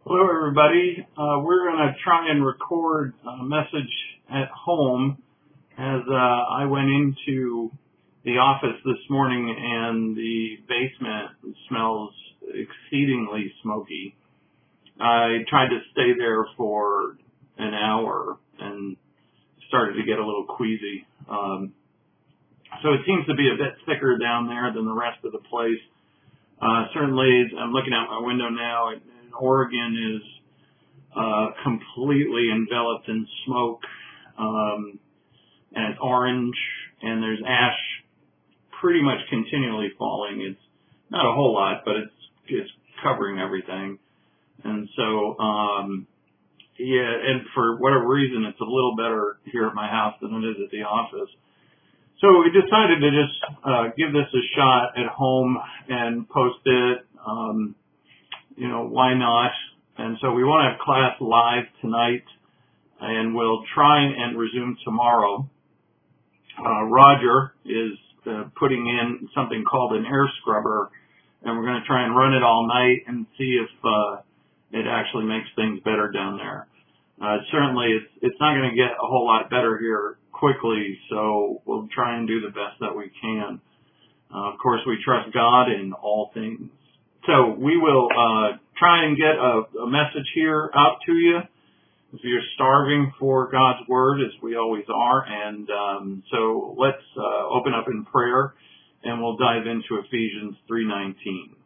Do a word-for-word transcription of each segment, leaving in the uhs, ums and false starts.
Hello, everybody. Uh, we're going to try and record a message at home as uh, I went into the office this morning and the basement smells exceedingly smoky. I tried to stay there for an hour and started to get a little queasy. Um, so it seems to be a bit thicker down there than the rest of the place. Uh, certainly, I'm looking out my window now. It, Oregon is uh, completely enveloped in smoke, um, and it's orange, and there's ash pretty much continually falling. It's not a whole lot, but it's it's covering everything. And so, um, yeah, and for whatever reason, it's a little better here at my house than it is at the office. So we decided to just uh, give this a shot at home and post it. Um, You know, why not? And so we want to have class live tonight, and we'll try and resume tomorrow. Uh, Roger is uh, putting in something called an air scrubber, and we're going to try and run it all night and see if uh, it actually makes things better down there. Uh, certainly, it's, it's not going to get a whole lot better here quickly, so we'll try and do the best that we can. Uh, of course, we trust God in all things. So we will uh, try and get a, a message here out to you if you're starving for God's Word, as we always are. And um, so let's uh, open up in prayer, and we'll dive into Ephesians three nineteen.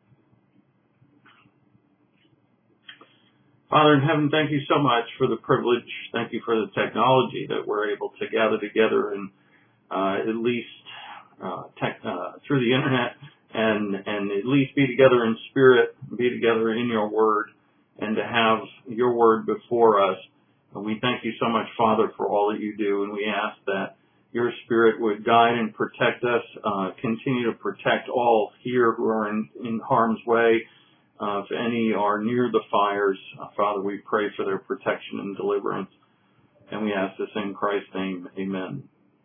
Father in heaven, thank you so much for the privilege. Thank you for the technology that we're able to gather together and uh, at least uh, tech, uh, through the Internet. And, and at least be together in spirit, be together in your word, and to have your word before us. And we thank you so much, Father, for all that you do, and we ask that your spirit would guide and protect us, uh, continue to protect all here who are in, in harm's way. Uh, if any are near the fires, uh, Father, we pray for their protection and deliverance. And we ask this in Christ's name. Amen.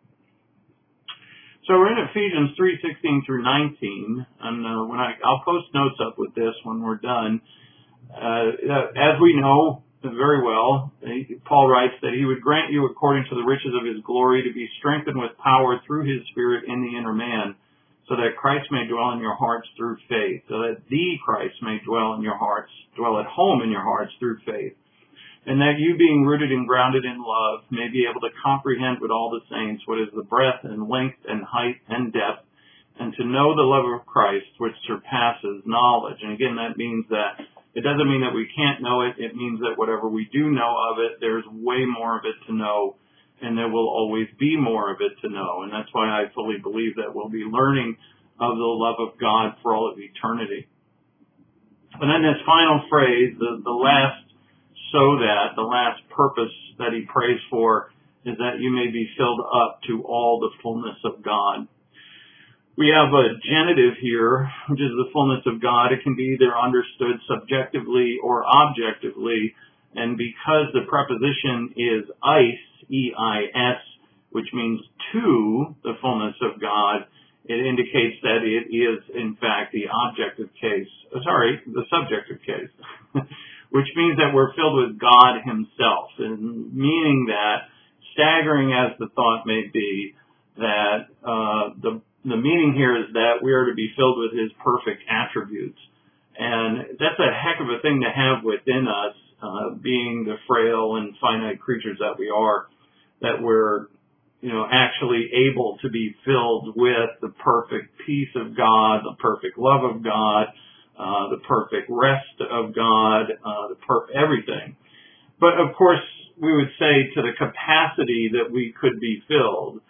So we're in Ephesians three sixteen through nineteen, and uh, when I, I'll post notes up with this when we're done. Uh, as we know very well, Paul writes that he would grant you according to the riches of his glory to be strengthened with power through his Spirit in the inner man, so that Christ may dwell in your hearts through faith, so that the Christ may dwell in your hearts, dwell at home in your hearts through faith. And that you, being rooted and grounded in love, may be able to comprehend with all the saints what is the breadth and length and height and depth, and to know the love of Christ, which surpasses knowledge. And again, that means that it doesn't mean that we can't know it. It means that whatever we do know of it, there's way more of it to know, and there will always be more of it to know. And that's why I fully believe that we'll be learning of the love of God for all of eternity. And then this final phrase, the, the last so that the last purpose that he prays for is that you may be filled up to all the fullness of God. We have a genitive here, which is the fullness of God. It can be either understood subjectively or objectively, and because the preposition is eis, E I S, which means to the fullness of God, it indicates that it is, in fact, the objective case, uh, sorry, the subjective case. Which means that we're filled with God himself, and meaning that, staggering as the thought may be, that uh, the the meaning here is that we are to be filled with his perfect attributes. And that's a heck of a thing to have within us, uh, being the frail and finite creatures that we are, that we're, you know, actually able to be filled with the perfect peace of God, the perfect love of God, Uh, the perfect rest of God, uh, the per- everything. But of course, we would say to the capacity that we could be filled.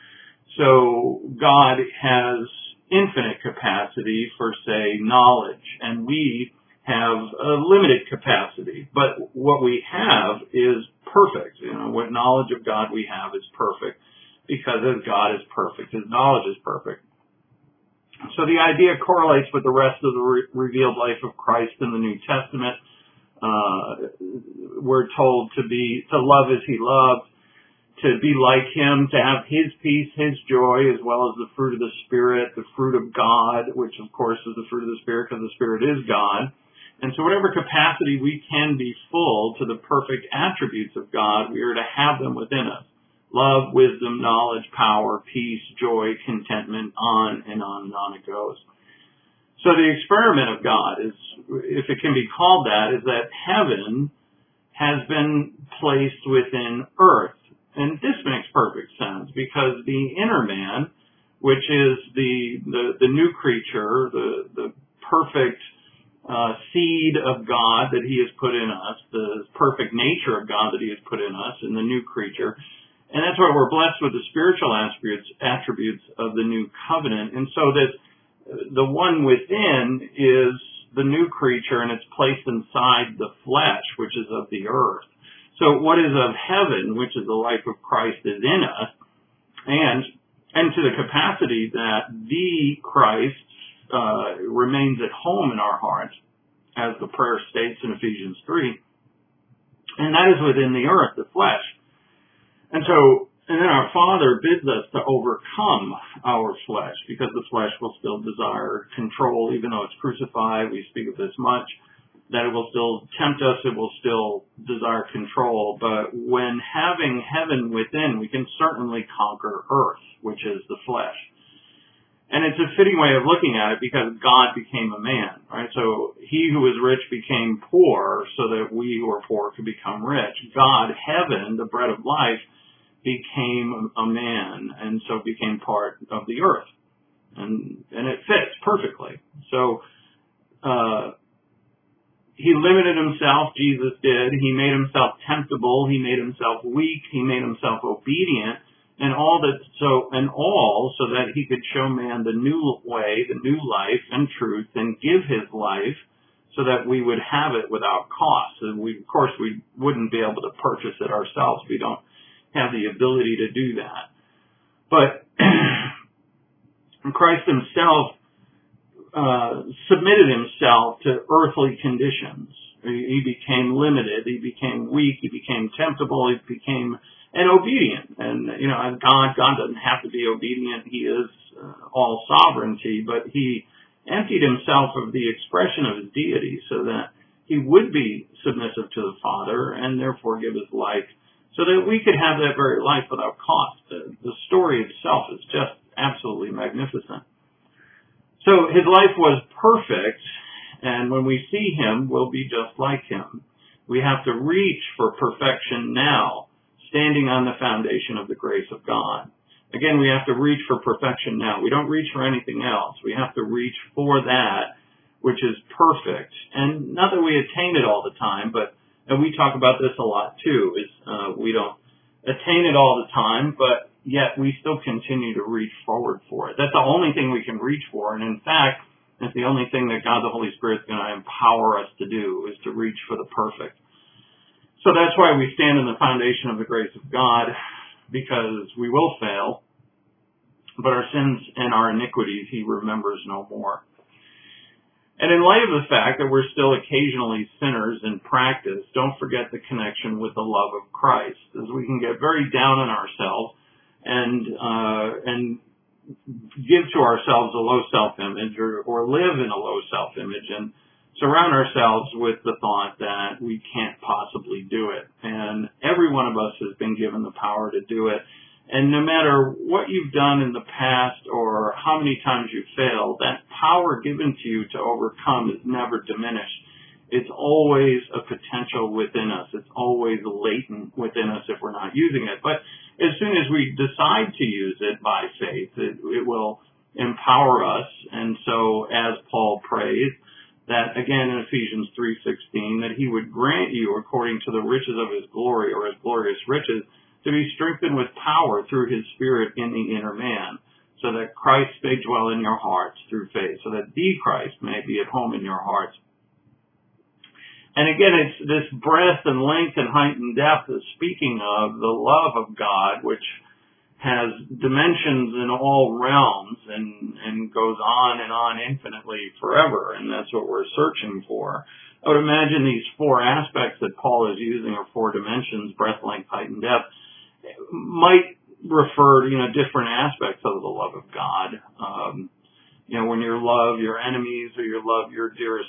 So God has infinite capacity for, say, knowledge, and we have a limited capacity. But what we have is perfect. You know, what knowledge of God we have is perfect, because as God is perfect, his knowledge is perfect. So the idea correlates with the rest of the re- revealed life of Christ in the New Testament. Uh, we're told to be, to love as he loved, to be like him, to have his peace, his joy, as well as the fruit of the Spirit, the fruit of God, which of course is the fruit of the Spirit because the Spirit is God. And so whatever capacity we can be full to the perfect attributes of God, we are to have them within us. Love, wisdom, knowledge, power, peace, joy, contentment, on and on and on it goes. So the experiment of God is, if it can be called that, is that heaven has been placed within earth. And this makes perfect sense because the inner man, which is the, the, the new creature, the, the perfect Uh, seed of God that he has put in us, the perfect nature of God that he has put in us, in the new creature. And that's why we're blessed with the spiritual attributes, attributes of the new covenant. And so that the one within is the new creature, and it's placed inside the flesh, which is of the earth. So what is of heaven, which is the life of Christ, is in us, and and to the capacity that the Christ Uh, remains at home in our hearts, as the prayer states in Ephesians three, and that is within the earth, the flesh. And so, and then our Father bids us to overcome our flesh, because the flesh will still desire control, even though it's crucified. We speak of this much, that it will still tempt us, it will still desire control. But when having heaven within, we can certainly conquer earth, which is the flesh. And it's a fitting way of looking at it because God became a man, right? So he who was rich became poor so that we who are poor could become rich. God, heaven, the bread of life, became a man and so became part of the earth. And, and it fits perfectly. So, uh, he limited himself, Jesus did. He made himself temptable. He made himself weak. He made himself obedient. And all that, so, and all so that he could show man the new way, the new life and truth, and give his life so that we would have it without cost. And we, of course, we wouldn't be able to purchase it ourselves. We don't have the ability to do that. But Christ himself uh, submitted himself to earthly conditions. He became limited. He became weak. He became temptable. He became and obedient. And, you know, God, God doesn't have to be obedient. He is uh, all sovereignty, but he emptied himself of the expression of his deity so that he would be submissive to the Father and therefore give his life so that we could have that very life without cost. The, the story itself is just absolutely magnificent. So his life was perfect, and when we see him, we'll be just like him. We have to reach for perfection now, standing on the foundation of the grace of God. Again, we have to reach for perfection now. We don't reach for anything else. We have to reach for that which is perfect. And not that we attain it all the time, but, and we talk about this a lot too, is uh, we don't attain it all the time, but yet we still continue to reach forward for it. That's the only thing we can reach for. And in fact, it's the only thing that God the Holy Spirit is going to empower us to do, is to reach for the perfect. So that's why we stand in the foundation of the grace of God, because we will fail, but our sins and our iniquities he remembers no more. And in light of the fact that we're still occasionally sinners in practice, don't forget the connection with the love of Christ, as we can get very down on ourselves and uh, and give to ourselves a low self-image, or, or live in a low self-image, and surround ourselves with the thought that we can't possibly do it. And every one of us has been given the power to do it. And no matter what you've done in the past or how many times you've failed, that power given to you to overcome is never diminished. It's always a potential within us. It's always latent within us if we're not using it. But as soon as we decide to use it by faith, it, it will empower us. And so, as Paul prays, that again in Ephesians three sixteen, that he would grant you according to the riches of his glory, or his glorious riches, to be strengthened with power through his Spirit in the inner man, so that Christ may dwell in your hearts through faith, so that the Christ may be at home in your hearts. And again, it's this breadth and length and height and depth is speaking of the love of God, which has dimensions in all realms and, and goes on and on infinitely forever, and that's what we're searching for. I would imagine these four aspects that Paul is using, or four dimensions, breadth, length, height, and depth, might refer to, you know, different aspects of the love of God. Um, you know, when you love your enemies, or you love your dearest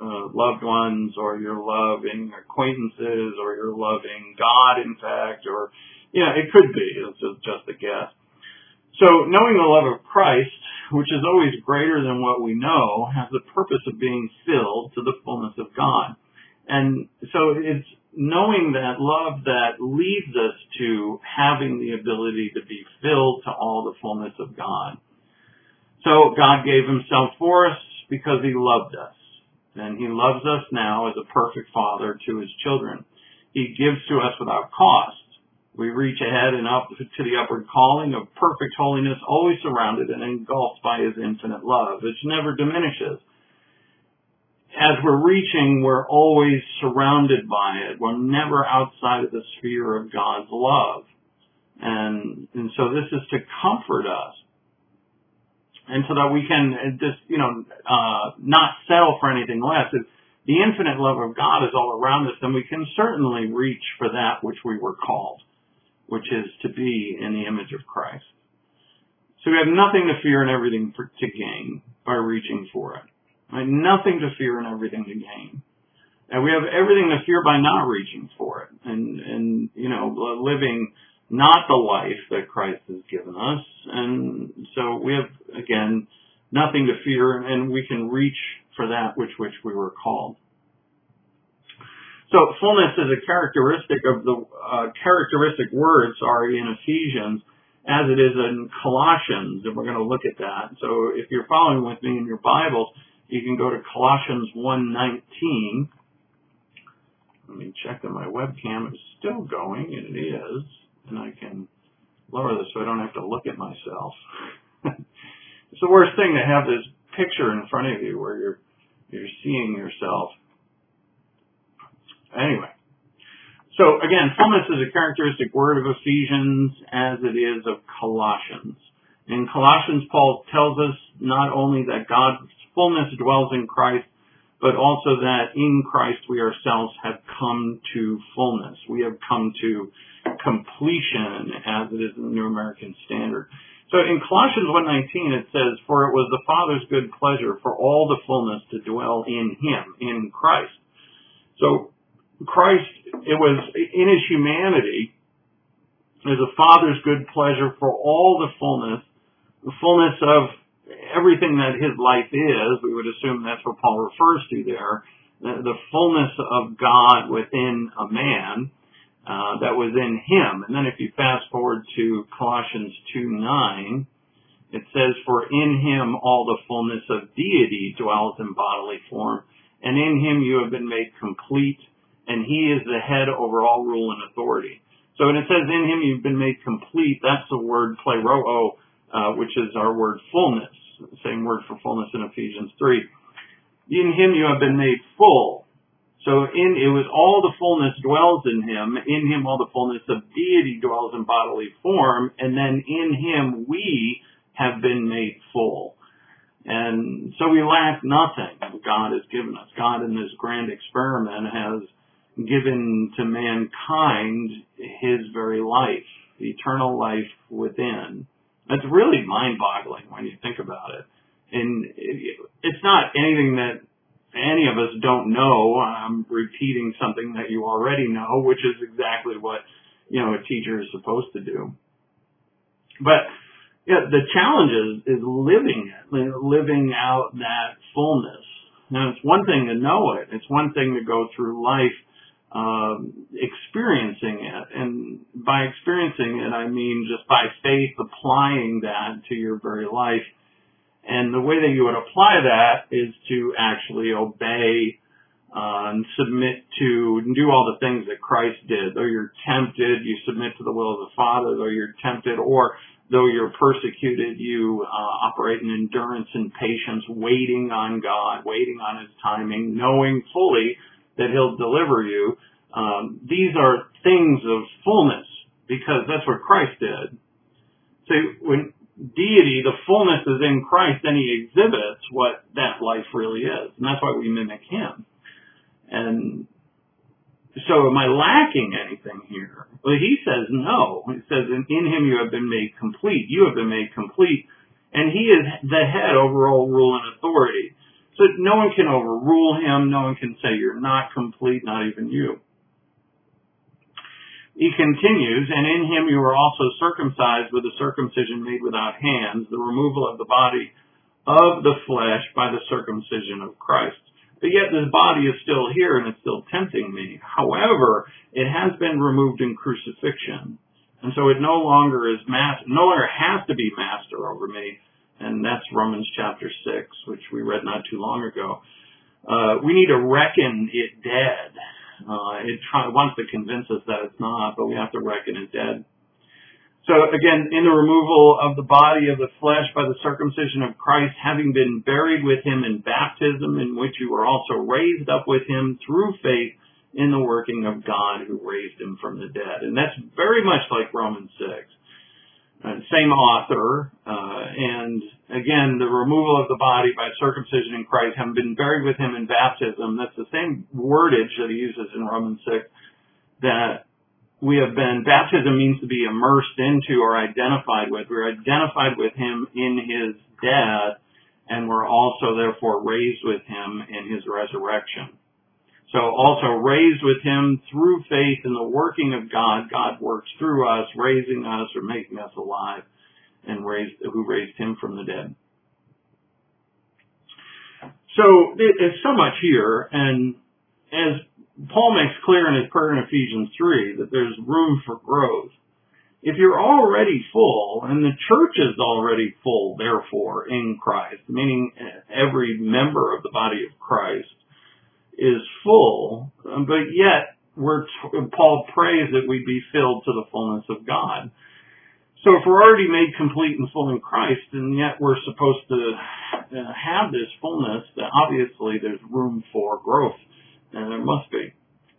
uh, loved ones, or you're loving acquaintances, or you're loving God, in fact, or, yeah, it could be. It's just a guess. So knowing the love of Christ, which is always greater than what we know, has the purpose of being filled to the fullness of God. And so it's knowing that love that leads us to having the ability to be filled to all the fullness of God. So God gave himself for us because he loved us. And he loves us now as a perfect father to his children. He gives to us without cost. We reach ahead and up to the upward calling of perfect holiness, always surrounded and engulfed by his infinite love, which never diminishes. As we're reaching, we're always surrounded by it. We're never outside of the sphere of God's love. And, and so this is to comfort us. And so that we can just, you know, uh, not settle for anything less. It, the infinite love of God is all around us, and we can certainly reach for that which we were called, which is to be in the image of Christ. So we have nothing to fear and everything for, to gain by reaching for it. Right? Nothing to fear and everything to gain. And we have everything to fear by not reaching for it and, and you know, living not the life that Christ has given us. And so we have, again, nothing to fear, and we can reach for that which which we were called. So fullness is a characteristic of the uh, characteristic word, sorry, in Ephesians, as it is in Colossians, and we're going to look at that. So if you're following with me in your Bibles, you can go to Colossians one nineteen. Let me check that my webcam is still going, and it is. And I can lower this so I don't have to look at myself. It's the worst thing to have this picture in front of you where you're you're seeing yourself. Anyway, so again, fullness is a characteristic word of Ephesians as it is of Colossians. In Colossians, Paul tells us not only that God's fullness dwells in Christ, but also that in Christ we ourselves have come to fullness. We have come to completion, as it is in the New American Standard. So in Colossians one nineteen it says, "For it was the Father's good pleasure for all the fullness to dwell in him," in Christ. So Christ, it was in his humanity, is the Father's good pleasure for all the fullness, the fullness of everything that his life is. We would assume that's what Paul refers to there, the, the fullness of God within a man. Uh, that was in him. And then if you fast forward to Colossians two nine, it says, "For in him all the fullness of deity dwells in bodily form, and in him you have been made complete, and he is the head over all rule and authority." So when it says in him you've been made complete, that's the word pleroo, uh, which is our word fullness, the same word for fullness in Ephesians three. In him you have been made full. So in it was all the fullness dwells in him. In him all the fullness of deity dwells in bodily form. And then in him we have been made full. And so we lack nothing God has given us. God in this grand experiment has given to mankind his very life, the eternal life within. It's really mind-boggling when you think about it. And it's not anything that any of us don't know. I'm repeating something that you already know, which is exactly what, you know, a teacher is supposed to do. But yeah, the challenge is, is living it, living out that fullness. Now, it's one thing to know it. It's one thing to go through life um, experiencing it. And by experiencing it, I mean just by faith applying that to your very life. And the way that you would apply that is to actually obey uh, and submit to and do all the things that Christ did. Though you're tempted, you submit to the will of the Father. Though you're tempted, or though you're persecuted, you uh, operate in endurance and patience, waiting on God, waiting on his timing, knowing fully that he'll deliver you. Um, these are things of fullness because that's what Christ did. So when deity, the fullness is in Christ, then he exhibits what that life really is. And that's why we mimic him. And so am I lacking anything here? Well, he says no. He says in, in him you have been made complete. You have been made complete. And he is the head over all rule and authority. So no one can overrule him. No one can say you're not complete, not even you. He continues, and in him you were also circumcised with a circumcision made without hands, the removal of the body of the flesh by the circumcision of Christ. But yet this body is still here and it's still tempting me. However, it has been removed in crucifixion. And so it no longer is mas- no longer has to be master over me. And that's Romans chapter six, which we read not too long ago. Uh, we need to reckon it dead. Uh, it try, wants to convince us that it's not, but we have to reckon it dead. So again, in the removal of the body of the flesh by the circumcision of Christ, having been buried with him in baptism, in which you were also raised up with him through faith in the working of God who raised him from the dead. And that's very much like Romans six. Uh, same author, uh, and again, the removal of the body by circumcision in Christ, having been buried with him in baptism. That's the same wordage that he uses in Romans six, that we have been, baptism means to be immersed into or identified with. We're identified with him in his death, and we're also therefore raised with him in his resurrection. So also raised with him through faith in the working of God. God works through us, raising us or making us alive, and raised, who raised him from the dead. So there's so much here, and as Paul makes clear in his prayer in Ephesians three, that there's room for growth. If you're already full, and the church is already full, therefore, in Christ, meaning every member of the body of Christ is full, but yet we're Paul prays that we be filled to the fullness of God. So if we're already made complete and full in Christ, and yet we're supposed to have this fullness, then obviously there's room for growth, and there must be.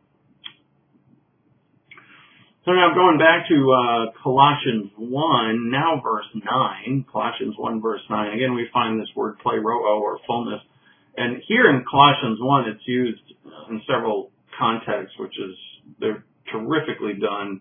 So now going back to uh, Colossians one, now verse nine, Colossians one verse nine, again we find this word pleroo, or fullness. And here in Colossians one, it's used in several contexts, which is, they're terrifically done.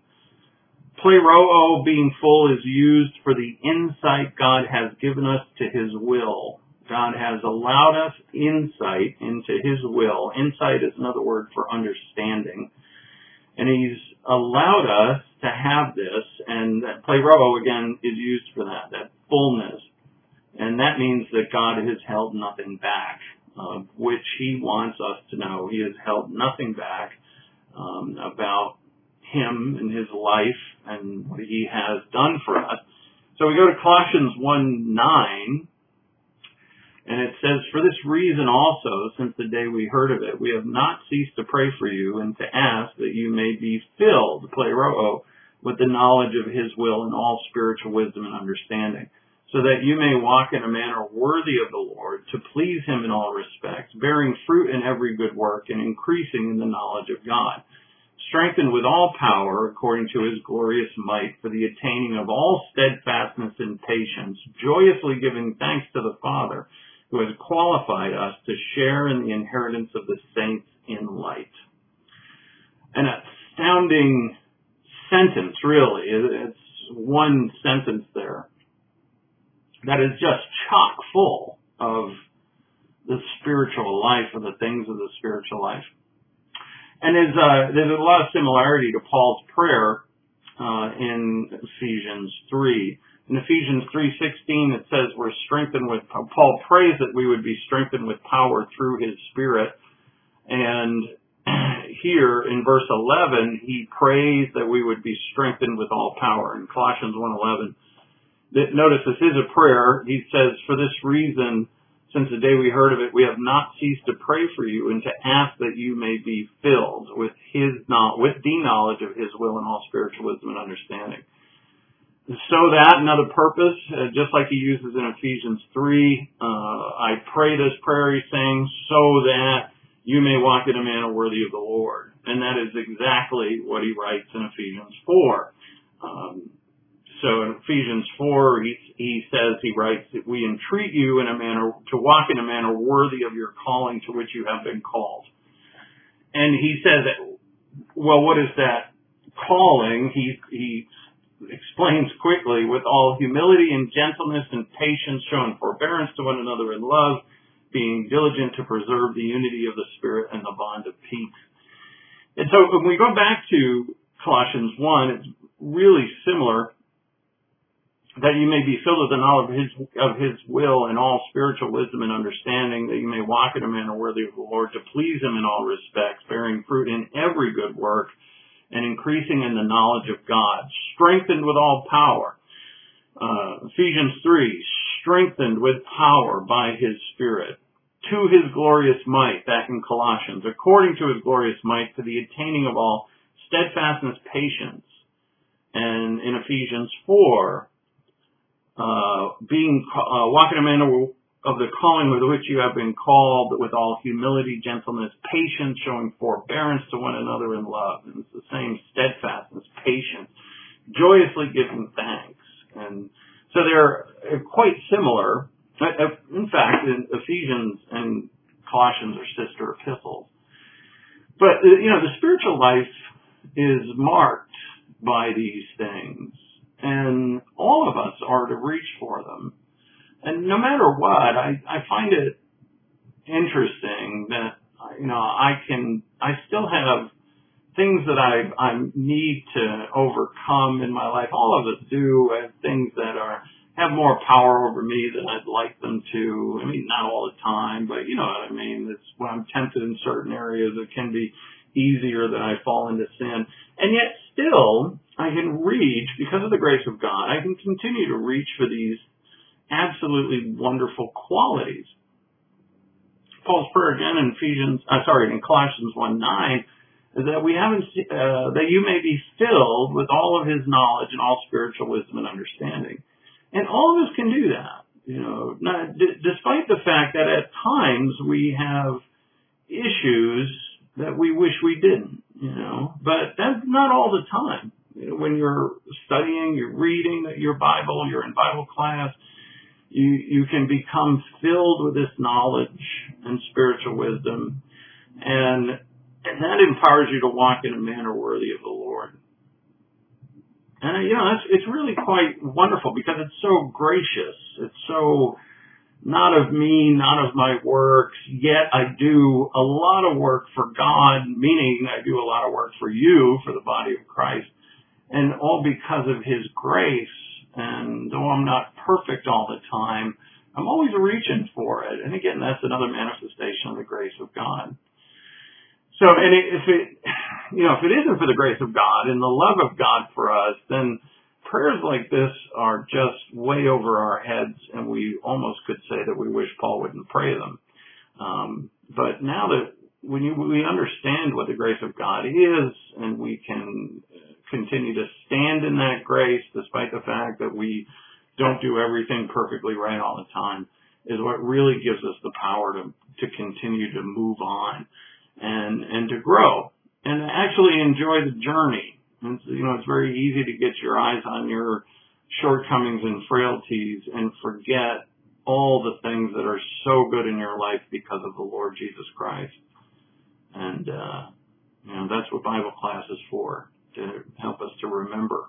Pleroo, being full, is used for the insight God has given us to his will. God has allowed us insight into his will. Insight is another word for understanding. And he's allowed us to have this, and that pleroo, again, is used for that, that fullness. And that means that God has held nothing back. Uh, which he wants us to know. He has held nothing back um, about him and his life and what he has done for us. So we go to Colossians one nine, and it says, "For this reason also, since the day we heard of it, we have not ceased to pray for you and to ask that you may be filled," pleroo, "with the knowledge of his will and all spiritual wisdom and understanding, so that you may walk in a manner worthy of the Lord, to please him in all respects, bearing fruit in every good work and increasing in the knowledge of God, strengthened with all power according to his glorious might for the attaining of all steadfastness and patience, joyously giving thanks to the Father who has qualified us to share in the inheritance of the saints in light." An astounding sentence, really. It's one sentence there that is just chock full of the spiritual life, of the things of the spiritual life. And there's, uh, there's a lot of similarity to Paul's prayer uh, in Ephesians three. In Ephesians three sixteen, it says we're strengthened with, Paul prays that we would be strengthened with power through his Spirit. And here in verse eleven, he prays that we would be strengthened with all power. In Colossians one eleven, notice this is a prayer. He says, "For this reason, since the day we heard of it, we have not ceased to pray for you and to ask that you may be filled with his with the knowledge of his will and all spiritual wisdom and understanding." So that, another purpose, uh, just like he uses in Ephesians three, uh, I pray this prayer, he's saying, so that you may walk in a manner worthy of the Lord. And that is exactly what he writes in Ephesians four. Um, So in Ephesians four, he, he says, he writes that we entreat you in a manner, to walk in a manner worthy of your calling to which you have been called. And he says that, well, what is that calling? He, he explains quickly, with all humility and gentleness and patience, showing forbearance to one another in love, being diligent to preserve the unity of the Spirit and the bond of peace. And so when we go back to Colossians one, it's really similar, that you may be filled with the knowledge of his, of his will and all spiritual wisdom and understanding, that you may walk in a manner worthy of the Lord, to please him in all respects, bearing fruit in every good work and increasing in the knowledge of God, strengthened with all power. Uh, Ephesians three, strengthened with power by his Spirit, to his glorious might, that in Colossians, according to his glorious might, to the attaining of all steadfastness, patience. And in Ephesians four, Uh, being, uh, walking in a manner of the calling with which you have been called, with all humility, gentleness, patience, showing forbearance to one another in love. And it's the same steadfastness, patience, joyously giving thanks. And so they're quite similar. In fact, in Ephesians and Colossians are sister epistles. But, you know, the spiritual life is marked by these things. And all of us are to reach for them. And no matter what, I, I find it interesting that, you know, I can, I still have things that I, I need to overcome in my life. All of us do. I have things that are, have more power over me than I'd like them to. I mean, not all the time, but you know what I mean. It's when I'm tempted in certain areas, it can be easier that I fall into sin. And yet still, I can reach, because of the grace of God, I can continue to reach for these absolutely wonderful qualities. Paul's prayer again in Ephesians, uh, sorry, in Colossians one nine, is that we haven't, uh, that you may be filled with all of his knowledge and all spiritual wisdom and understanding. And all of us can do that, you know, not, d- despite the fact that at times we have issues that we wish we didn't, you know, but that's not all the time. You know, when you're studying, you're reading your Bible, you're in Bible class, you, you can become filled with this knowledge and spiritual wisdom, and, and that empowers you to walk in a manner worthy of the Lord. And, you know, it's, it's really quite wonderful because it's so gracious. It's so not of me, not of my works, yet I do a lot of work for God, meaning I do a lot of work for you, for the body of Christ, and all because of his grace. And though I'm not perfect all the time, I'm always reaching for it. And again, that's another manifestation of the grace of God. So, and if it, you know, if it isn't for the grace of God and the love of God for us, then prayers like this are just way over our heads, and we almost could say that we wish Paul wouldn't pray them. Um, but now that when you, we understand what the grace of God is, and we can continue to stand in that grace despite the fact that we don't do everything perfectly right all the time, is what really gives us the power to, to continue to move on and, and to grow and actually enjoy the journey. And, you know, it's very easy to get your eyes on your shortcomings and frailties and forget all the things that are so good in your life because of the Lord Jesus Christ. And, uh, you know, that's what Bible class is for, to help us to remember.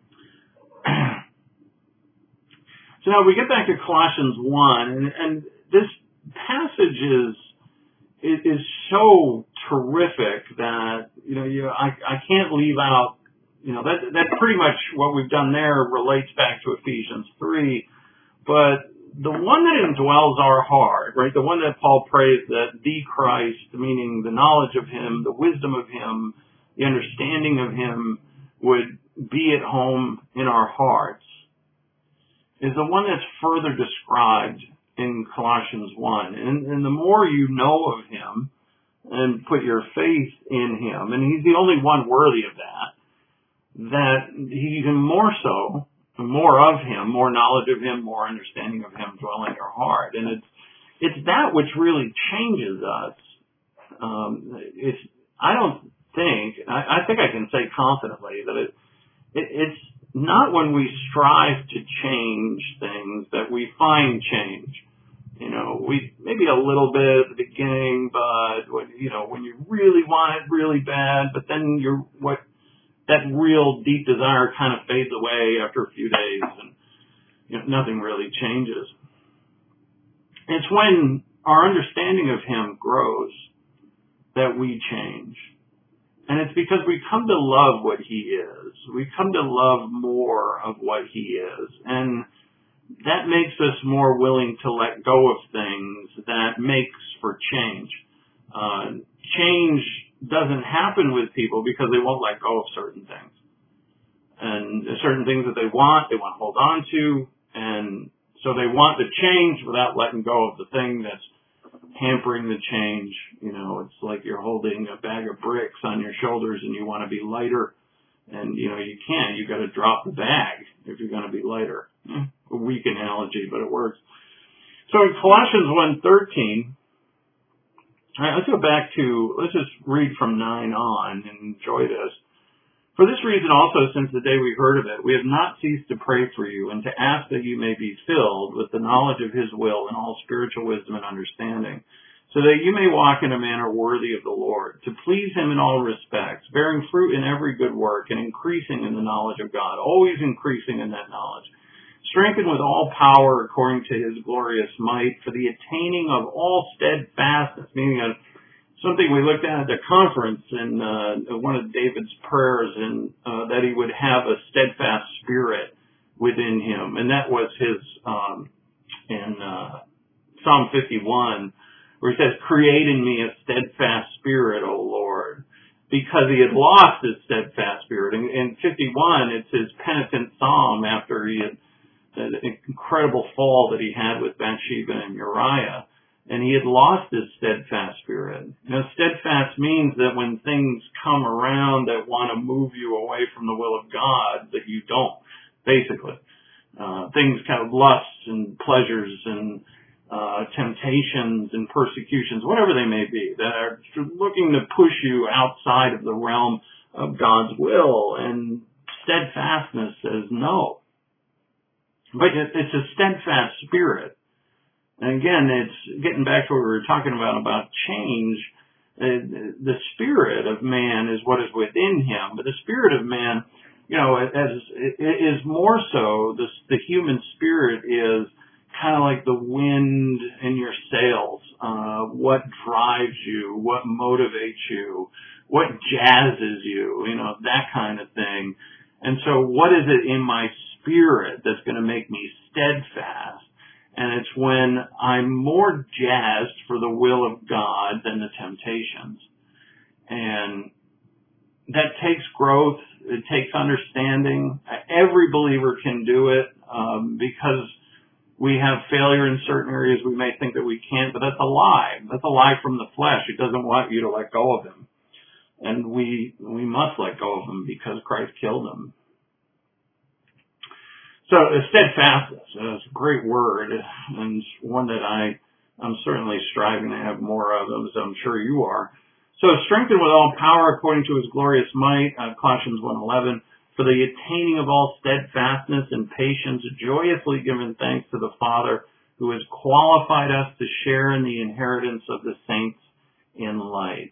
So now we get back to Colossians one, and, and this passage is, is, is so terrific that, you know, you, I, I can't leave out, you know, that, that pretty much what we've done there relates back to Ephesians three, but the one that indwells our heart, right, the one that Paul prays that the Christ, meaning the knowledge of him, the wisdom of him, the understanding of him would be at home in our hearts, is the one that's further described in Colossians one. And, and the more you know of him and put your faith in him, and he's the only one worthy of that, that he even more so, more of him, more knowledge of him, more understanding of him dwell in your heart. And it's, it's that which really changes us. Um, it's, I don't think, I, I think I can say confidently that it, it, it's not when we strive to change things that we find change. You know, we, maybe a little bit at the beginning, but when, you know, when you really want it really bad, but then you're, what, that real deep desire kind of fades away after a few days and, you know, nothing really changes. It's when our understanding of him grows, that we change. And it's because we come to love what he is. We come to love more of what he is. And that makes us more willing to let go of things that makes for change. Uh, change doesn't happen with people because they won't let go of certain things. And there's certain things that they want, they want to hold on to, and so they want to change without letting go of the thing that's hampering the change. You know, it's like you're holding a bag of bricks on your shoulders and you want to be lighter, and you know, you can't. You got to drop the bag if you're going to be lighter. A weak analogy, but it works. So in Colossians one thirteen, all right, let's go back to, let's just read from nine on and enjoy this. For this reason also, since the day we heard of it, we have not ceased to pray for you and to ask that you may be filled with the knowledge of his will and all spiritual wisdom and understanding, so that you may walk in a manner worthy of the Lord, to please him in all respects, bearing fruit in every good work and increasing in the knowledge of God, always increasing in that knowledge, strengthened with all power according to his glorious might, for the attaining of all steadfastness, meaning of something we looked at at the conference in uh, one of David's prayers, and uh, that he would have a steadfast spirit within him. And that was his, um, in uh, Psalm fifty-one, where he says, create in me a steadfast spirit, O Lord, because he had lost his steadfast spirit. In, in fifty-one, it's his penitent psalm after he had the incredible fall that he had with Bathsheba and Uriah. And he had lost his steadfast spirit. Now, steadfast means that when things come around that want to move you away from the will of God, that you don't, basically. Uh, things kind of lusts and pleasures and uh, temptations and persecutions, whatever they may be, that are looking to push you outside of the realm of God's will. And steadfastness says no. But it's a steadfast spirit. And again, it's getting back to what we were talking about, about change. Uh, the spirit of man is what is within him, but the spirit of man, you know, as is more so, the, the human spirit is kind of like the wind in your sails. Uh, what drives you, what motivates you, what jazzes you, you know, that kind of thing. And so what is it in my spirit that's going to make me steadfast? And it's when I'm more jazzed for the will of God than the temptations. And that takes growth. It takes understanding. Every believer can do it um, because we have failure in certain areas. We may think that we can't, but that's a lie. That's a lie from the flesh. It doesn't want you to let go of him. And we we must let go of him because Christ killed him. So steadfastness is a great word, and one that I, I'm certainly striving to have more of, as I'm sure you are. So strengthened with all power according to his glorious might, uh, Colossians one eleven, for the attaining of all steadfastness and patience, joyously giving thanks to the Father who has qualified us to share in the inheritance of the saints in light.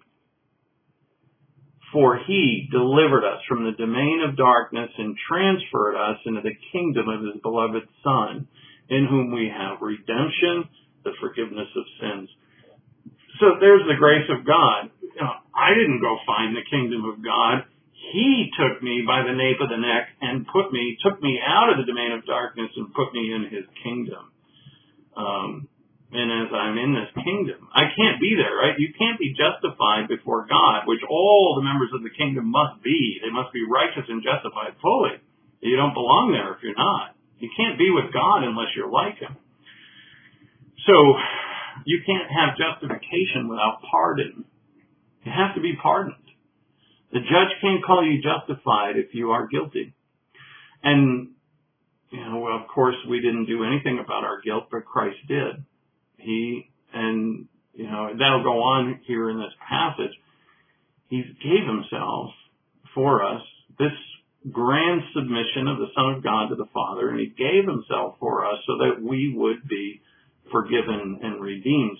For he delivered us from the domain of darkness and transferred us into the kingdom of his beloved Son, in whom we have redemption, the forgiveness of sins. So there's the grace of God. You know, I didn't go find the kingdom of God. He took me by the nape of the neck and put me, took me out of the domain of darkness and put me in his kingdom. Um, And as I'm in this kingdom, I can't be there, right? You can't be justified before God, which all the members of the kingdom must be. They must be righteous and justified fully. You don't belong there if you're not. You can't be with God unless you're like him. So you can't have justification without pardon. You have to be pardoned. The judge can't call you justified if you are guilty. And, you know, well, of course, we didn't do anything about our guilt, but Christ did. He, and, you know, that'll go on here in this passage. He gave himself for us, this grand submission of the Son of God to the Father, and he gave himself for us so that we would be forgiven and redeemed.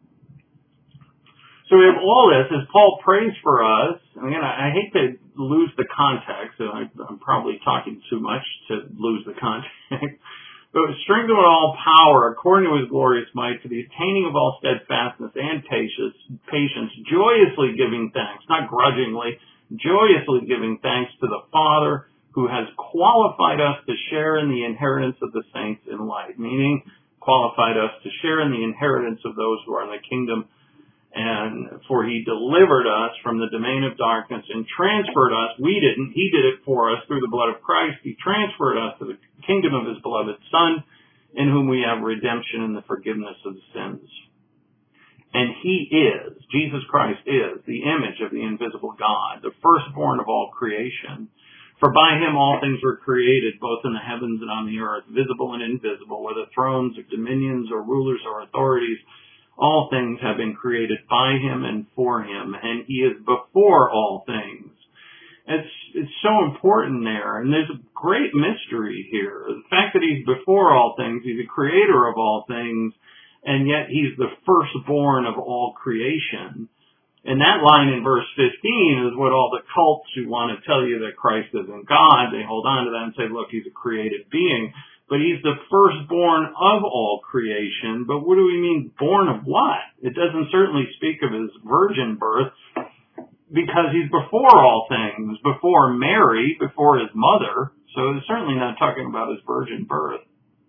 So we have all this as Paul prays for us. And again, I, I hate to lose the context, so I, I'm probably talking too much to lose the context. but was strengthened with all power according to his glorious might for the attaining of all steadfastness and patience, patience, joyously giving thanks, not grudgingly, joyously giving thanks to the Father who has qualified us to share in the inheritance of the saints in light, meaning qualified us to share in the inheritance of those who are in the kingdom. And for he delivered us from the domain of darkness and transferred us. We didn't. He did it for us through the blood of Christ. He transferred us to the kingdom of his beloved Son, in whom we have redemption and the forgiveness of sins. And he is, Jesus Christ is, the image of the invisible God, the firstborn of all creation. For by him all things were created, both in the heavens and on the earth, visible and invisible, whether thrones or dominions or rulers or authorities. All things have been created by him and for him, and he is before all things. It's, it's so important there, and there's a great mystery here. The fact that he's before all things, he's the creator of all things, and yet he's the firstborn of all creation. And that line in verse fifteen is what all the cults who want to tell you that Christ isn't God, they hold on to that and say, look, he's a created being. But he's the firstborn of all creation. But what do we mean, born of what? It doesn't certainly speak of his virgin birth, because he's before all things, before Mary, before his mother. So it's certainly not talking about his virgin birth.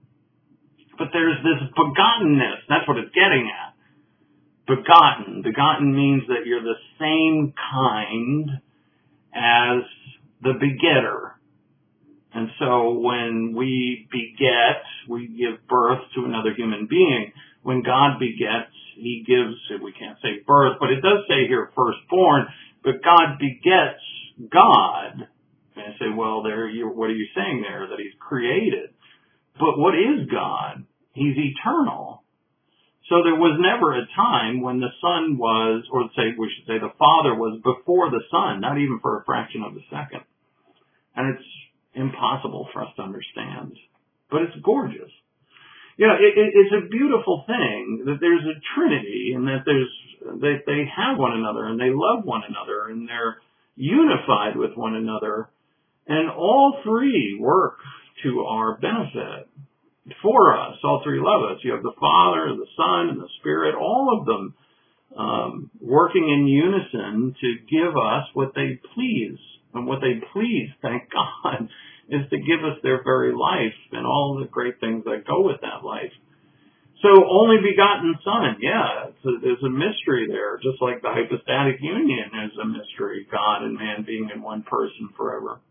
But there's this begottenness. That's what it's getting at. Begotten. Begotten means that you're the same kind as the begetter. And so when we beget, we give birth to another human being. When God begets, he gives, we can't say birth, but it does say here firstborn, but God begets God. And I say, well, there, you, what are you saying there? That he's created. But what is God? He's eternal. So there was never a time when the Son was, or say, we should say the Father was before the Son, not even for a fraction of a second. And it's impossible for us to understand, but it's gorgeous. You know, it, it, it's a beautiful thing that there's a Trinity, and that there's that they have one another, and they love one another, and they're unified with one another, and all three work to our benefit for us. All three love us. You have the Father, the Son, and the Spirit, all of them um, working in unison to give us what they please. And what they please, thank God, is to give us their very life and all the great things that go with that life. So only begotten Son, yeah, it's a, there's a mystery there, just like the hypostatic union is a mystery, God and man being in one person forever.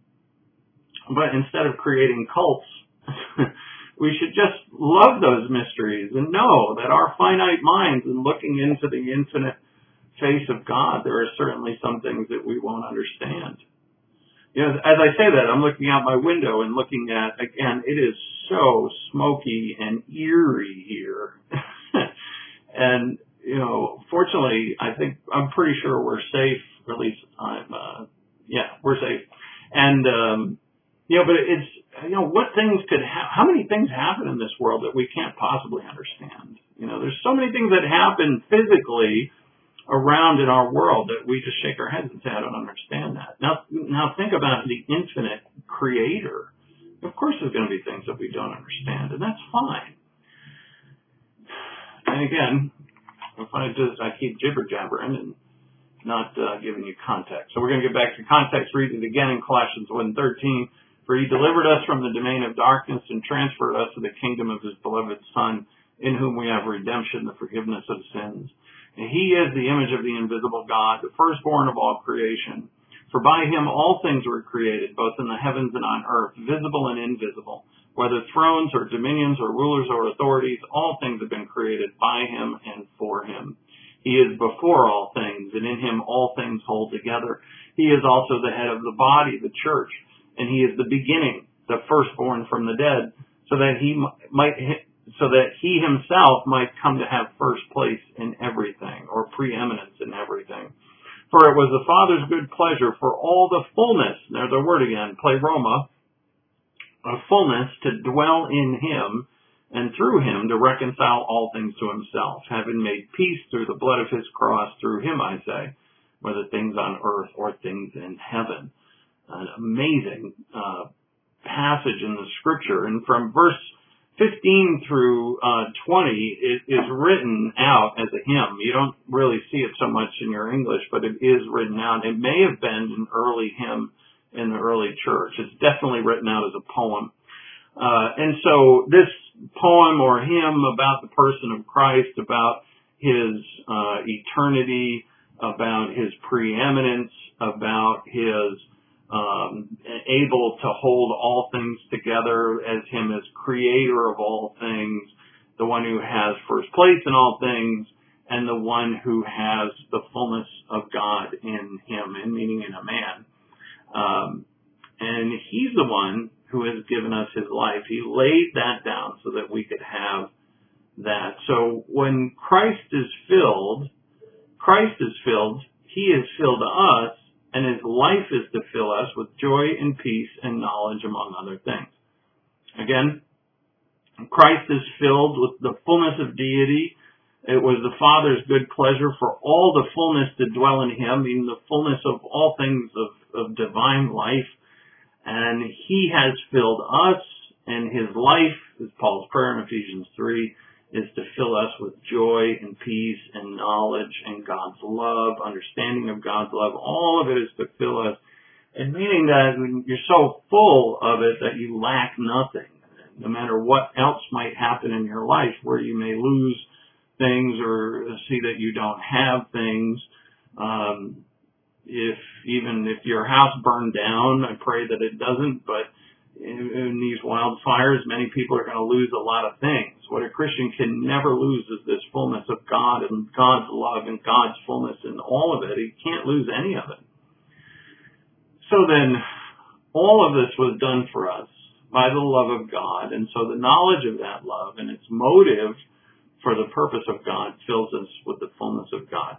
But instead of creating cults, we should just love those mysteries and know that our finite minds, in looking into the infinite face of God, there are certainly some things that we won't understand. You know, as I say that, I'm looking out my window and looking at, again, it is so smoky and eerie here. And, you know, fortunately, I think, I'm pretty sure we're safe, or at least I'm, uh, yeah, we're safe. And, um, you know, but it's, you know, what things could ha- how many things happen in this world that we can't possibly understand? You know, there's so many things that happen physically around in our world that we just shake our heads and say, I don't understand that. Now, now think about the infinite creator. Of course there's going to be things that we don't understand, and that's fine. And again, if I just, I keep jibber-jabbering and not uh, giving you context. So we're going to get back to context, read it again in Colossians one thirteen. For he delivered us from the domain of darkness and transferred us to the kingdom of his beloved Son, in whom we have redemption, the forgiveness of sins. And he is the image of the invisible God, the firstborn of all creation. For by him all things were created, both in the heavens and on earth, visible and invisible. Whether thrones or dominions or rulers or authorities, all things have been created by him and for him. He is before all things, and in him all things hold together. He is also the head of the body, the church, and he is the beginning, the firstborn from the dead, so that he might so that he himself might come to have first place in everything, or preeminence in everything. For it was the Father's good pleasure for all the fullness, there's the word again, pleroma, of fullness to dwell in him, and through him to reconcile all things to himself, having made peace through the blood of his cross, through him, I say, whether things on earth or things in heaven. An amazing uh, passage in the scripture. And from verse fifteen through uh, twenty is, is written out as a hymn. You don't really see it so much in your English, but it is written out. It may have been an early hymn in the early church. It's definitely written out as a poem. Uh, and so this poem or hymn about the person of Christ, about his uh, eternity, about his preeminence, about his um, able to hold all things together as him as creator of all things, the one who has first place in all things, and the one who has the fullness of God in him, and meaning in a man. Um, and he's the one who has given us his life. He laid that down so that we could have that. So when Christ is filled, Christ is filled, he is filled us, and his life is to fill us with joy and peace and knowledge, among other things. Again, Christ is filled with the fullness of deity. It was the Father's good pleasure for all the fullness to dwell in him, meaning the fullness of all things of, of divine life. And he has filled us, and his life, as Paul's prayer in Ephesians three, is to fill us with joy and peace and knowledge and God's love, understanding of God's love. All of it is to fill us, and meaning that you're so full of it that you lack nothing. No matter what else might happen in your life, where you may lose things or see that you don't have things, um, if even if your house burned down, I pray that it doesn't, but in, in these wildfires, many people are going to lose a lot of things. What a Christian can never lose is this fullness of God and God's love and God's fullness in all of it. He can't lose any of it. So then, all of this was done for us by the love of God, and so the knowledge of that love and its motive for the purpose of God fills us with the fullness of God.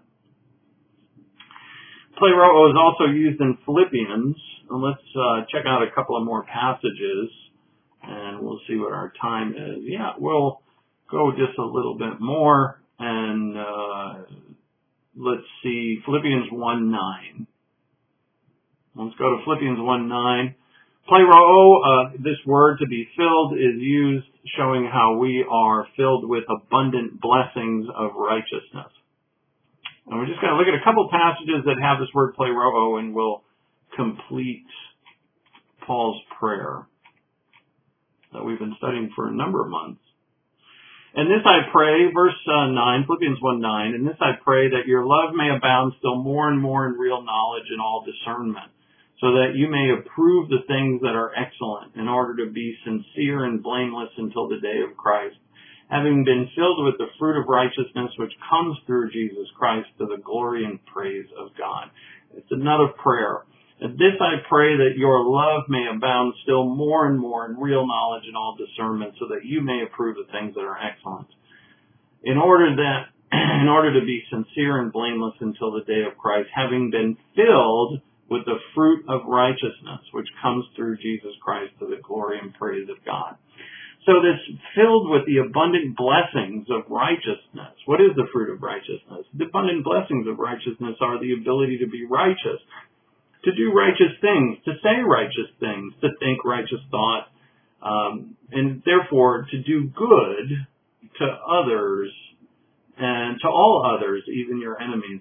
Pleroo is also used in Philippians. And let's uh, check out a couple of more passages, and we'll see what our time is. Yeah, we'll go just a little bit more, and uh, let's see, Philippians one nine. Let's go to Philippians one nine. Pleroo, uh, this word to be filled, is used showing how we are filled with abundant blessings of righteousness. And we're just going to look at a couple passages that have this word pleroo, and we'll complete Paul's prayer that we've been studying for a number of months. And this I pray, verse uh, nine, Philippians one nine, and this I pray that your love may abound still more and more in real knowledge and all discernment, so that you may approve the things that are excellent, in order to be sincere and blameless until the day of Christ, having been filled with the fruit of righteousness which comes through Jesus Christ to the glory and praise of God. It's another prayer. And this I pray that your love may abound still more and more in real knowledge and all discernment, so that you may approve the things that are excellent, in order that, in order to be sincere and blameless until the day of Christ, having been filled with the fruit of righteousness which comes through Jesus Christ to the glory and praise of God. So this filled with the abundant blessings of righteousness. What is the fruit of righteousness? The abundant blessings of righteousness are the ability to be righteous, to do righteous things, to say righteous things, to think righteous thought, um, and therefore to do good to others and to all others, even your enemies.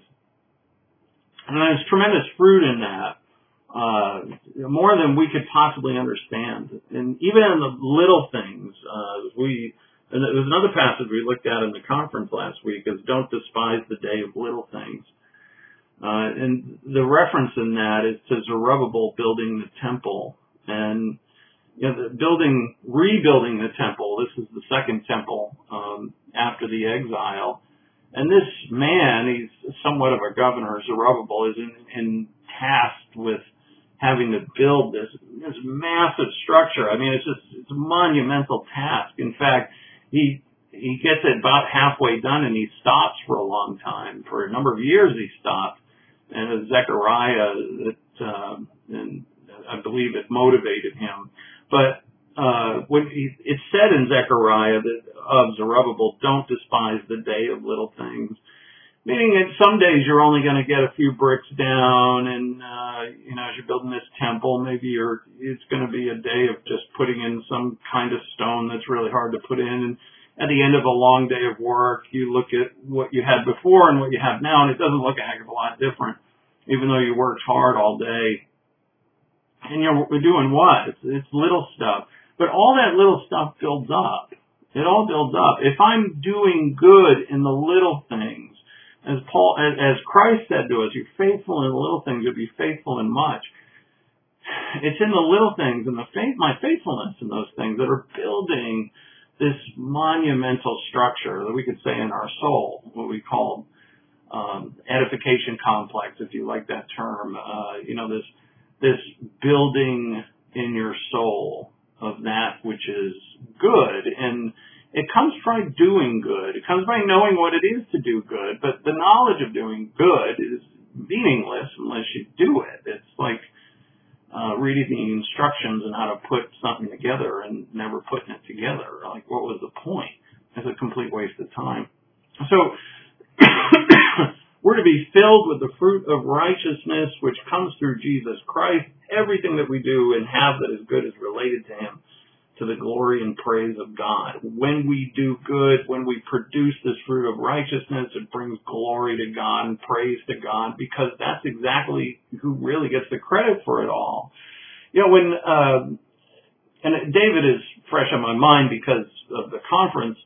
And there's tremendous fruit in that. Uh, more than we could possibly understand. And even in the little things, uh, we, and there was another passage we looked at in the conference last week, is don't despise the day of little things. Uh, and the reference in that is to Zerubbabel building the temple, and, you know, the building, rebuilding the temple. This is the second temple, um, after the exile. And this man, he's somewhat of a governor, Zerubbabel, is in, in tasked with having to build this, this massive structure. I mean, it's just, it's a monumental task. In fact, he, he gets it about halfway done and he stops for a long time. For a number of years he stopped. And as Zechariah, it, uh, and I believe it motivated him. But, uh, when he, it said in Zechariah that, of Zerubbabel, don't despise the day of little things. Meaning that some days you're only going to get a few bricks down, and, uh, you know, as you're building this temple. Maybe you're, it's going to be a day of just putting in some kind of stone that's really hard to put in. And at the end of a long day of work, you look at what you had before and what you have now, and it doesn't look a heck of a lot different, even though you worked hard all day. And you're doing what? It's, it's little stuff. But all that little stuff builds up. It all builds up. If I'm doing good in the little things, as Paul, as, as Christ said to us, you're faithful in the little things, you'll be faithful in much. It's in the little things and the faith, my faithfulness in those things that are building this monumental structure that we could say in our soul, what we call um, edification complex, if you like that term. Uh, you know, this this building in your soul of that which is good. And it comes by doing good. It comes by knowing what it is to do good. But the knowledge of doing good is meaningless unless you do it. It's like uh, reading the instructions on how to put something together and never putting it together. Like, what was the point? It's a complete waste of time. So we're to be filled with the fruit of righteousness which comes through Jesus Christ. Everything that we do and have that is good is related to him, to the glory and praise of God. When we do good, when we produce this fruit of righteousness, it brings glory to God and praise to God, because that's exactly who really gets the credit for it all. You know, when, uh, and David is fresh on my mind because of the conference.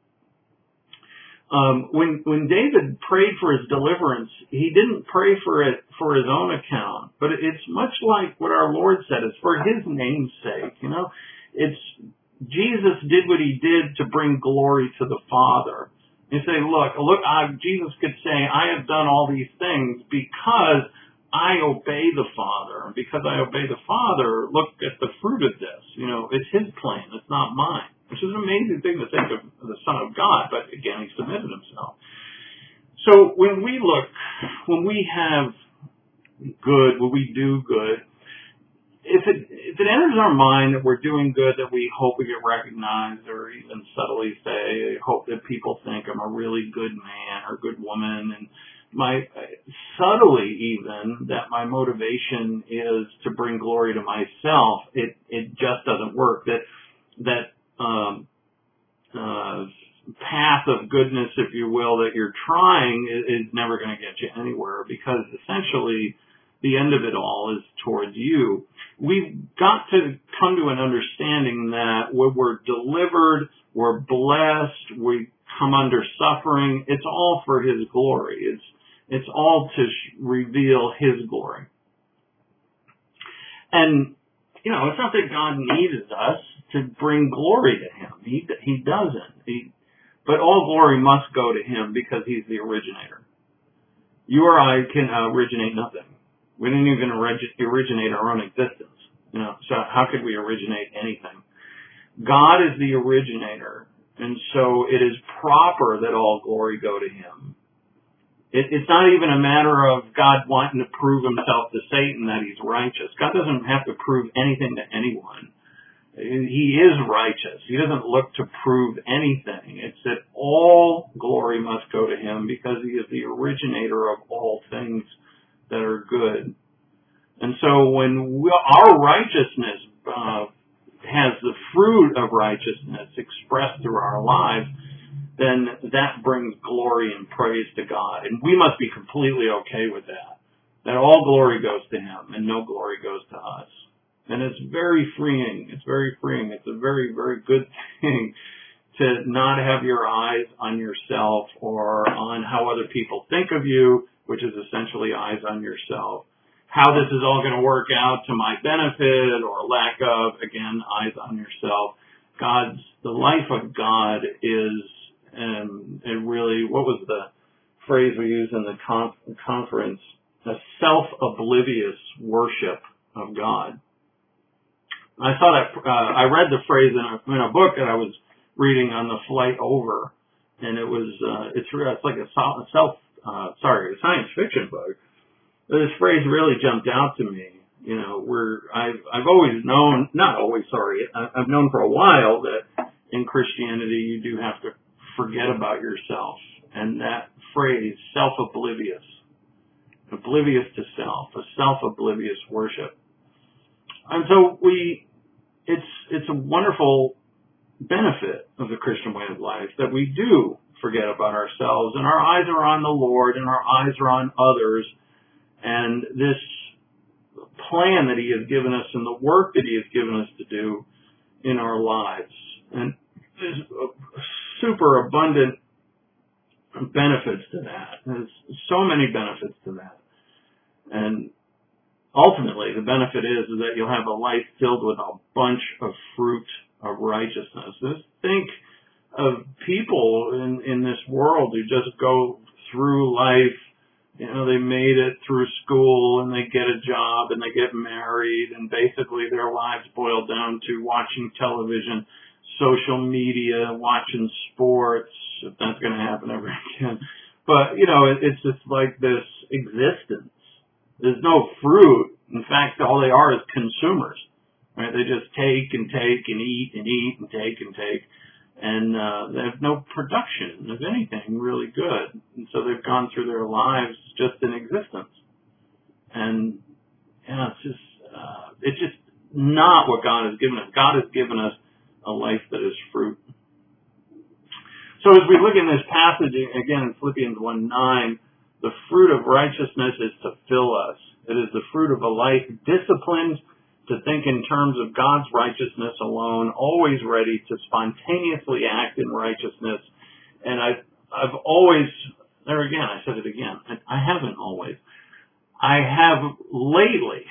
Um, when, when David prayed for his deliverance, he didn't pray for it for his own account, but it's much like what our Lord said. It's for his name's sake, you know. It's, Jesus did what he did to bring glory to the Father. You say, look, look, I, Jesus could say, I have done all these things because I obey the Father. And because I obey the Father, look at the fruit of this. You know, it's his plan. It's not mine. Which is an amazing thing to think of the Son of God, but again, he submitted himself. So when we look, when we have good, when we do good, if it, if it enters our mind that we're doing good, that we hope we get recognized, or even subtly say, I hope that people think I'm a really good man or good woman, and my, subtly even, that my motivation is to bring glory to myself, it, it just doesn't work. That, that, Um, uh, path of goodness, if you will, that you're trying is, is never going to get you anywhere, because essentially the end of it all is towards you. We've got to come to an understanding that when we're delivered, we're blessed, we come under suffering, it's all for his glory. It's, it's all to sh- reveal his glory. And, you know, it's not that God needs us to bring glory to him. He he doesn't. He, but all glory must go to him because he's the originator. You or I can uh, originate nothing. We didn't even orig- originate our own existence. You know, so how could we originate anything? God is the originator, and so it is proper that all glory go to him. It, it's not even a matter of God wanting to prove himself to Satan that he's righteous. God doesn't have to prove anything to anyone. He is righteous. He doesn't look to prove anything. It's that all glory must go to him because he is the originator of all things that are good. And so when we, our righteousness uh, has the fruit of righteousness expressed through our lives, then that brings glory and praise to God. And we must be completely okay with that. That all glory goes to him and no glory goes to us. And it's very freeing. It's very freeing. It's a very, very good thing to not have your eyes on yourself or on how other people think of you, which is essentially eyes on yourself. How this is all going to work out to my benefit or lack of, again, eyes on yourself. God's, the life of God is, um, and really, what was the phrase we used in the conf- conference? A self-oblivious worship of God. I saw that, uh, I read the phrase in a, in a book that I was reading on the flight over, and it was, uh, it's, it's like a self, uh, sorry, a science fiction book. But this phrase really jumped out to me. You know, where I've, I've always known, not always, sorry, I've known for a while that in Christianity you do have to forget about yourself. And that phrase, self-oblivious, oblivious to self, a self-oblivious worship. And so we, it's, it's a wonderful benefit of the Christian way of life that we do forget about ourselves, and our eyes are on the Lord, and our eyes are on others, and this plan that He has given us and the work that He has given us to do in our lives. And there's super abundant benefits to that. There's so many benefits to that. And ultimately, the benefit is, is that you'll have a life filled with a bunch of fruit of righteousness. Just think of people in, in this world who just go through life. You know, they made it through school and they get a job and they get married, and basically their lives boil down to watching television, social media, watching sports, if that's going to happen ever again. But, you know, it, it's just like this existence. There's no fruit. In fact, all they are is consumers, right? They just take and take and eat and eat and take and take. And uh, they have no production of anything really good. And so they've gone through their lives just in existence. And, yeah, it's just, uh, it's just not what God has given us. God has given us a life that is fruit. So as we look in this passage, again in Philippians one nine, the fruit of righteousness is to fill us. It is the fruit of a life disciplined to think in terms of God's righteousness alone, always ready to spontaneously act in righteousness. And I've, I've always, there again, I said it again, I haven't always. I have lately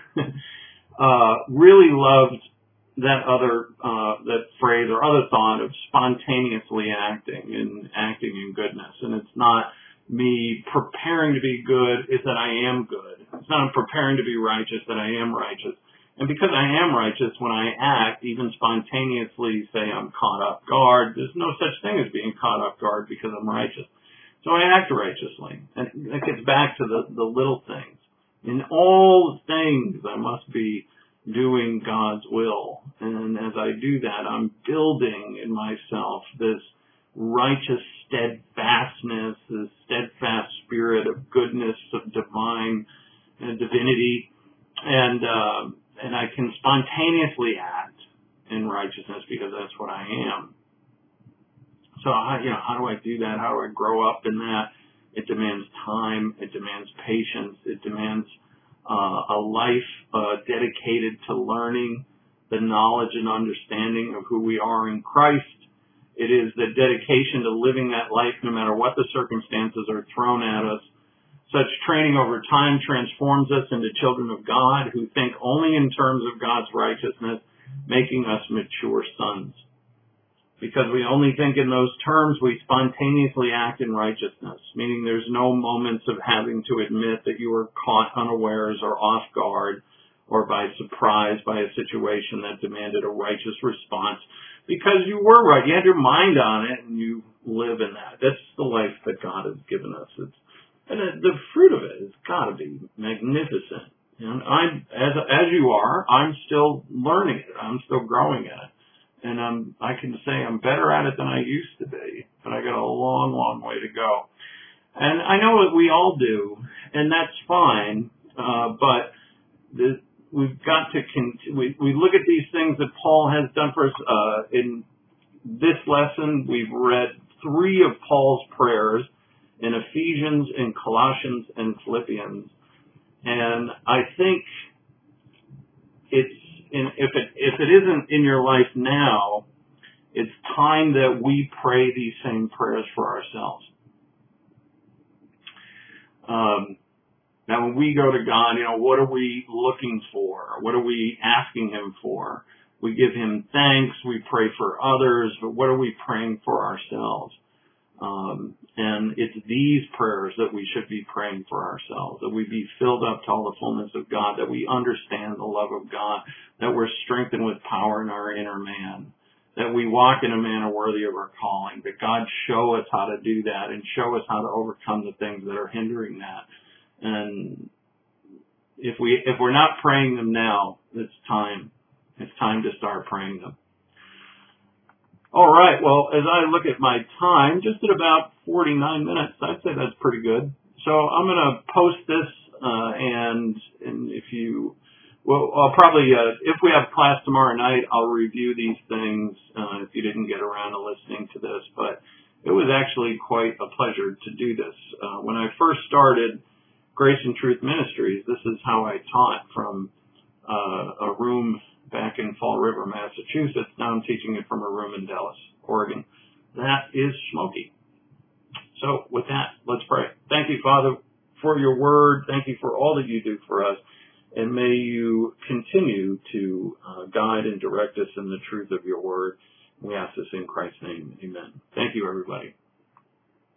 uh, really loved that other, uh, that phrase or other thought of spontaneously acting and acting in goodness. And it's not me preparing to be good, it's that I am good. It's not I'm preparing to be righteous, that I am righteous. And because I am righteous, when I act, even spontaneously say I'm caught off guard, there's no such thing as being caught off guard because I'm righteous. So I act righteously. And that gets back to the, the little things. In all things, I must be doing God's will. And as I do that, I'm building in myself this righteous steadfastness, this steadfast spirit of goodness, of divine uh, divinity. And, uh, and I can spontaneously act in righteousness because that's what I am. So, how, you know, how do I do that? How do I grow up in that? It demands time. It demands patience. It demands uh, a life uh, dedicated to learning the knowledge and understanding of who we are in Christ. It is the dedication to living that life no matter what the circumstances are thrown at us. Such training over time transforms us into children of God who think only in terms of God's righteousness, making us mature sons. Because we only think in those terms, we spontaneously act in righteousness, meaning there's no moments of having to admit that you were caught unawares or off guard or by surprise by a situation that demanded a righteous response because you were right. You had your mind on it and you live in that. That's the life that God has given us. It's And the fruit of it has got to be magnificent. And I'm, as as you are, I'm still learning it. I'm still growing at it. And I'm, I can say I'm better at it than I used to be. But I got a long, long way to go. And I know that we all do, and that's fine. Uh, but the, we've got to, con- we, we look at these things that Paul has done for us. Uh, in this lesson, we've read three of Paul's prayers in Ephesians, in Colossians, and Philippians. And I think it's, in, if it if it isn't in your life now, it's time that we pray these same prayers for ourselves. Um, now when we go to God, you know, what are we looking for? What are we asking Him for? We give Him thanks, we pray for others, but what are we praying for ourselves? Um, and it's these prayers that we should be praying for ourselves, that we be filled up to all the fullness of God, that we understand the love of God, that we're strengthened with power in our inner man, that we walk in a manner worthy of our calling, that God show us how to do that and show us how to overcome the things that are hindering that. And if we, if we're not praying them now, it's time. It's time to start praying them. All right, well, as I look at my time, just at about forty-nine minutes, I'd say that's pretty good. So I'm going to post this, uh, and, and if you well, I'll probably, uh, if we have class tomorrow night, I'll review these things, uh, if you didn't get around to listening to this, but it was actually quite a pleasure to do this. Uh, when I first started Grace and Truth Ministries, this is how I taught from, uh, a room back in Fall River, Massachusetts. Now I'm teaching it from a room in Dallas, Oregon. That is smoky. So with that, let's pray. Thank you, Father, for your word. Thank you for all that you do for us. And may you continue to uh, guide and direct us in the truth of your word. We ask this in Christ's name. Amen. Thank you, everybody.